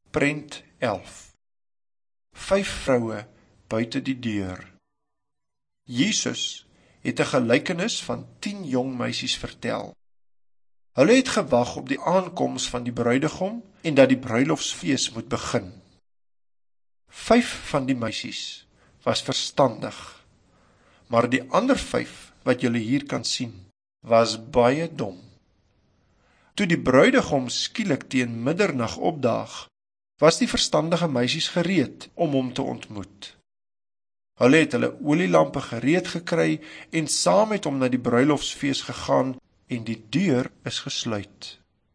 Prent 11. 5 vroue buite die deur. Jesus het 'n gelykenis van 10 jong meisies vertel. Hulle het gewag op die aankoms van die bruidegom en dat die bruilofsfees moet begin. 5 van die meisies was verstandig, maar die ander 5 wat julle hier kan sien, was baie dom. Toe die bruidegom skielik teen middernag opdaag, was die verstandige meisies gereed om hom te ontmoet. Hulle het hulle olielampe gereed gekry en saam met hom na die bruilofsfees gegaan en die deur is gesluit.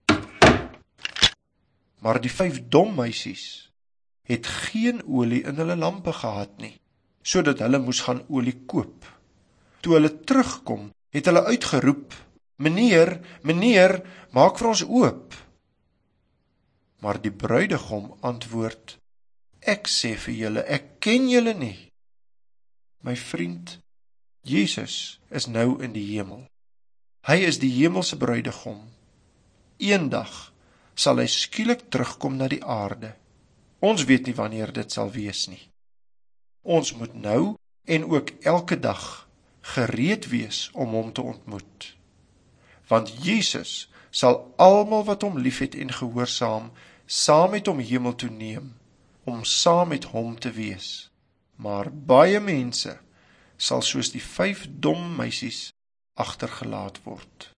Maar die 5 dom meisies het geen olie in hulle lampe gehad nie, sodat hulle moes gaan olie koop. Toe hulle terugkom, het hulle uitgeroep, Meneer, meneer, maak vir ons oop. Maar die bruidegom antwoord, Ek sê vir julle, ek ken julle nie. My vriend, Jesus is nou in die hemel. Hy is die hemelse bruidegom. Eendag sal hy skielik terugkom na die aarde. Ons weet nie wanneer dit sal wees nie. Ons moet nou en ook elke dag gereed wees om hom te ontmoet. Want Jesus sal almal wat hom liefhet en gehoorsaam, saam met hom hemel toe neem, om saam met hom te wees. Maar baie mense sal soos die 5 dom meisies agtergelaat word.